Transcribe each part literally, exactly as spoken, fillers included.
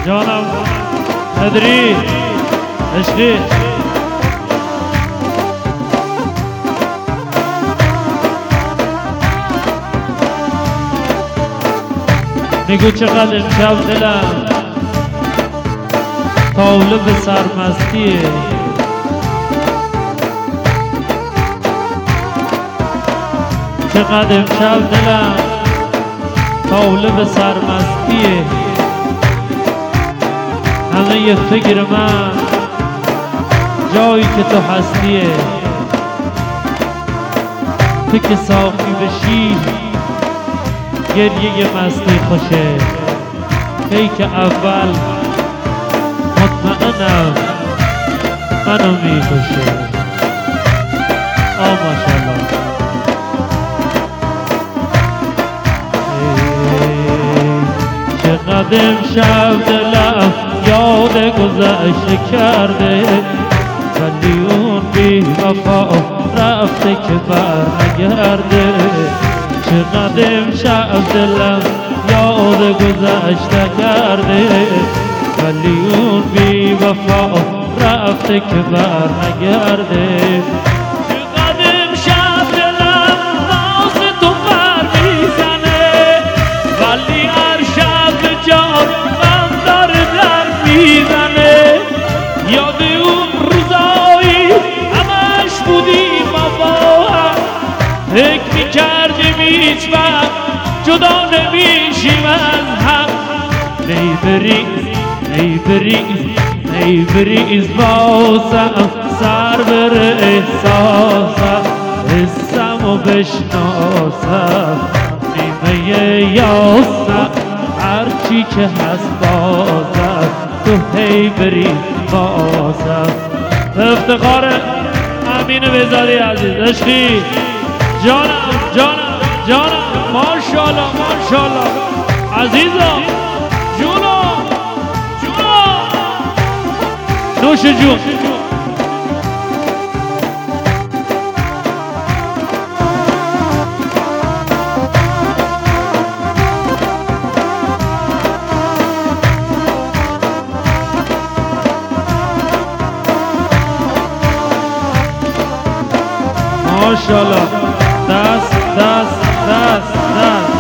جانم ادری عشقی میگو چقدر امشب دلم طالب سرمستیه، چقدر امشب دلم طالب سرمستیه، همه یه فکر من جایی که تو هستیه، تو که ساقی بشی گریه مستی خوشه، ای که اول مطمئنم منو میکشه. آه ماشاءالله. چقدر امشب دلم یاد گذشته کرده، ولی اون بی وفا رفته که بر نگرده. چقدر امشب دلم یاد گذشته کرده، ولی اون بی وفا رفته که بر نگرده. چقدر امشب دلم ناز تو بر میزنه، ولی هر شب جان من داره در میزنه. یاد اون روزایی همش بودیم با هم، فکر میکردیم هیچ وقت جدا نمیشیم از هم. ای بریز ای بریز ای بریز باسم سر بره احساسم، حسم و بشناسم نیمه یاسم، هرچی که هست بازم تو هی بریز باسم. به افتخار امین بهزادی عزیز عشقی، جانم جانم جانم ماشاءالله ماشاءالله عزیزم، جونم جونم نوش جون. ماشاءالله دست دست دست دست.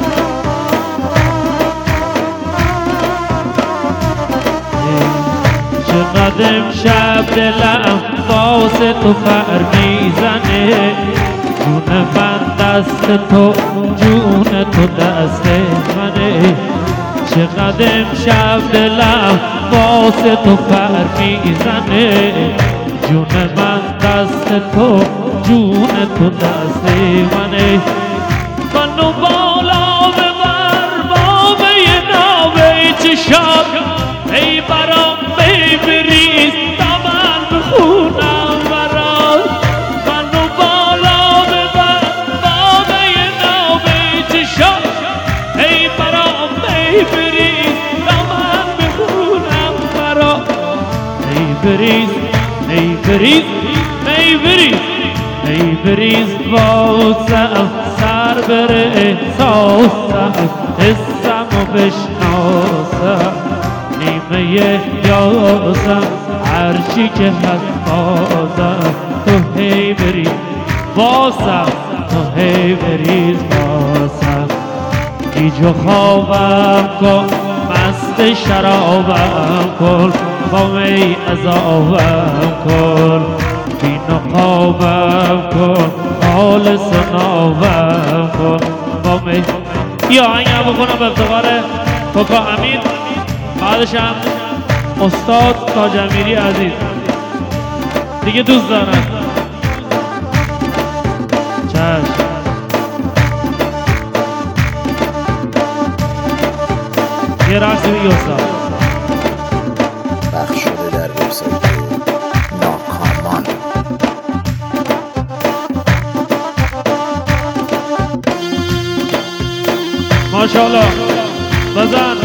چقدر امشب دلم واسه تو فر میزنه، جون من دست تو جون تو دست منه. چقدر امشب دلم واسه تو فر میزنه، جون من دست تو جون تو دست منه. منو بالا ببر بابه ناوه چشم، ای برام می بریز تا من بخونم برات. منو بالا ببر بابه ناوه چشم، ای برام می بریز تا من بخونم برات. ای بریز ای بریز ای بریز ای بریز باسم سر بره احساسم، حسم و بشناسم نیمه یاسم، هرچی که هست بازم تو هی بریز باسم، تو هی بریز باسم. گیج و خوابم کن مست شرابم کن، با می عذابم کن، بی نقابم کن حال سنابم کن با می. یا آهنگم بکنم به افتخار کوکا امین، بعدش هم استاد تاج امیری عزیز دیگه دوست دارم. چشم یه رقصی بگی استاد. بخش شده در وبسایت ناکامان. ماشاءالله بزن.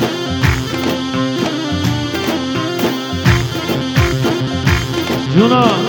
جونا